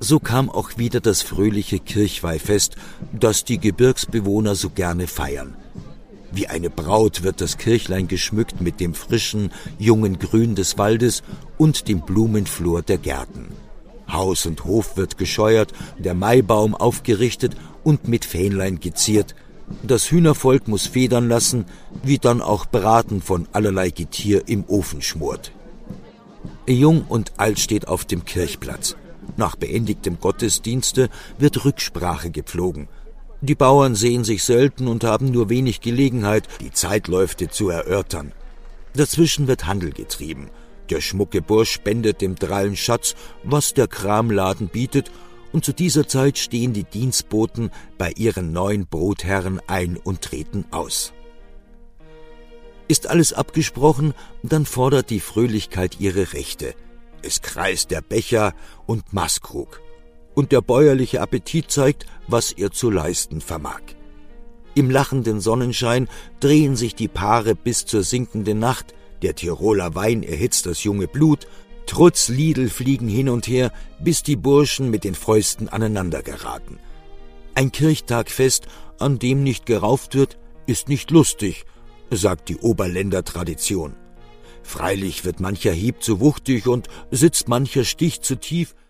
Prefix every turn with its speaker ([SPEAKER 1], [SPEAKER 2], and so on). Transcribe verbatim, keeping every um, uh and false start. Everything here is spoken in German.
[SPEAKER 1] So kam auch wieder das fröhliche Kirchweihfest, das die Gebirgsbewohner so gerne feiern. Wie eine Braut wird das Kirchlein geschmückt mit dem frischen, jungen Grün des Waldes und dem Blumenflor der Gärten. Haus und Hof wird gescheuert, der Maibaum aufgerichtet und mit Fähnlein geziert. Das Hühnervolk muss federn lassen, wie dann auch Braten von allerlei Getier im Ofen schmort. Jung und alt steht auf dem Kirchplatz. Nach beendigtem Gottesdienste wird Rücksprache gepflogen. Die Bauern sehen sich selten und haben nur wenig Gelegenheit, die Zeitläufte zu erörtern. Dazwischen wird Handel getrieben. Der schmucke Bursch spendet dem drallen Schatz, was der Kramladen bietet, und zu dieser Zeit stehen die Dienstboten bei ihren neuen Brotherren ein und treten aus. Ist alles abgesprochen, dann fordert die Fröhlichkeit ihre Rechte. Es kreist der Becher und Maßkrug. Und der bäuerliche Appetit zeigt, was er zu leisten vermag. Im lachenden Sonnenschein drehen sich die Paare bis zur sinkenden Nacht, der Tiroler Wein erhitzt das junge Blut, Trutz, Liedel fliegen hin und her, bis die Burschen mit den Fäusten aneinander geraten. Ein Kirchtagfest, an dem nicht gerauft wird, ist nicht lustig, sagt die Oberländer Tradition. Freilich wird mancher Hieb zu wuchtig und sitzt mancher Stich zu tief,